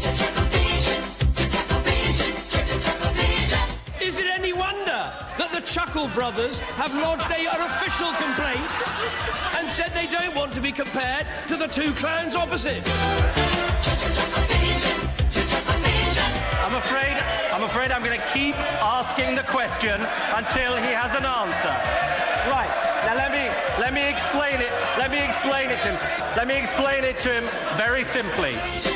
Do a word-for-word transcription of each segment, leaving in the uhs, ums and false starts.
Is it any wonder that the Chuckle Brothers have lodged a, an official complaint and said they don't want to be compared to the two clowns opposite? I'm afraid, I'm afraid I'm going to keep asking the question until he has an answer. Right, now let me, let me explain it, let me explain it to him. Let me explain it to him very simply.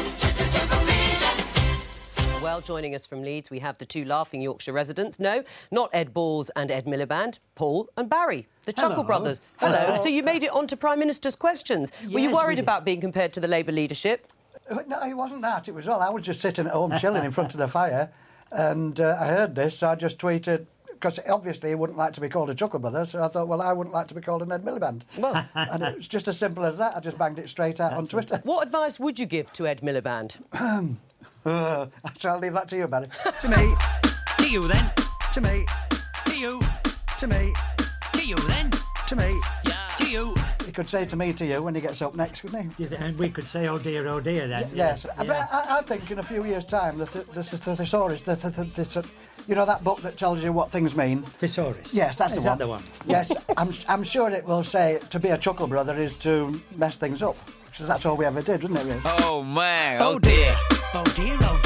Well, joining us from Leeds, we have the two laughing Yorkshire residents. No, not Ed Balls and Ed Miliband, Paul and Barry, the Chuckle Hello. Brothers. Hello. Hello. So you made it onto Prime Minister's questions. Yes, Were you we worried did. about being compared to the Labour leadership? No, it wasn't that. It was all. I was just sitting at home chilling in front of the fire, and uh, I heard this, so I just tweeted, because obviously he wouldn't like to be called a Chuckle Brother, so I thought, well, I wouldn't like to be called an Ed Miliband. Well, and it was just as simple as that. I just banged it straight out on Twitter. what advice would you give to Ed Miliband? Uh, so I'll leave that to you, Barry. To me. To you, then. To me. To you. To me. To you, then. To me. Yeah. To you. He could say to me to you when he gets up next, couldn't he? And we could say, oh dear, oh dear, then. Yes, Yeah. but I, I think in a few years' time, the, th- the, th- the thesaurus, the, th- th- th- th- you know that book that tells you what things mean? Thesaurus. Yes, that's Is the that one. the one? Yes, I'm, I'm sure it will say to be a Chuckle Brother is to mess things up. Because that's all we ever did, wasn't it, really? Oh, man. Oh dear. Oh dear, oh